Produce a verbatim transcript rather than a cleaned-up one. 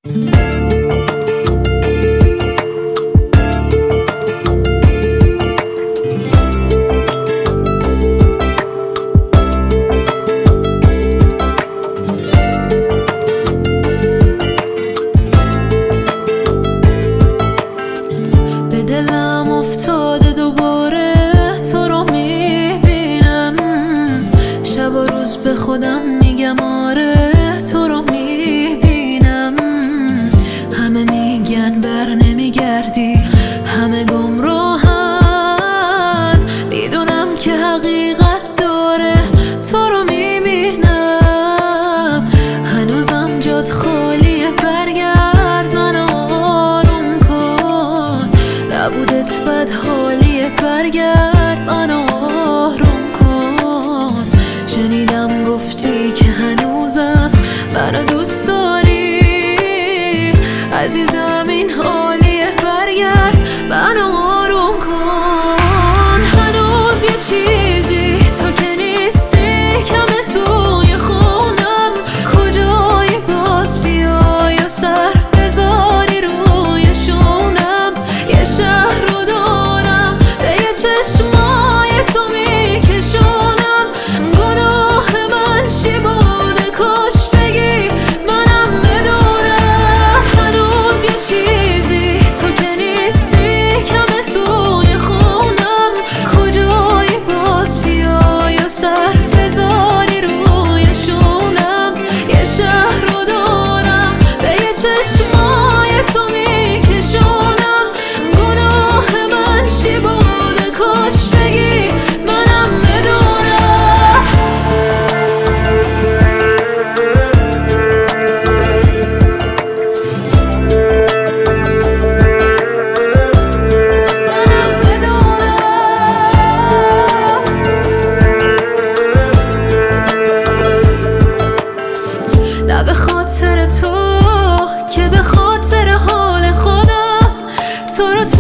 دلم افتاده دوباره تو رو میبینم، شب و روز به خودم میگم آره تو رو میبینم. همه میگن بر نمیگردی، همه گمراهن، میدونم که حقیقت داره تو رو میبینم. هنوزم جات خالیه، برگرد منو آروم کن، نبودت بد حالیه، برگرد منو آروم کن. شنیدم گفتی که هنوزم منو دوست داری، عزیزم این حالیه، برگرد منو آروم کن. هنوز یه چیزی تو که نیستی کمه توی خونم، کجایی باز بیای و سر بذاری روی شونم. یه شهر رو دارم به یه چشمای تو میکشونم، گناه من چی بوده کاش بگی منم بدونم. هنوز یه چیزی تو که نیستی کمه توی خونم، کجایی باز بیای و سر بذاری روی شونم. یه شهر رو دارم به یه چشمای تو میکشونم، گناه من چی بوده کاش بگی منم بدونم. منم بدونم نه به خاطر تو که به خاطر حال خودم تو رو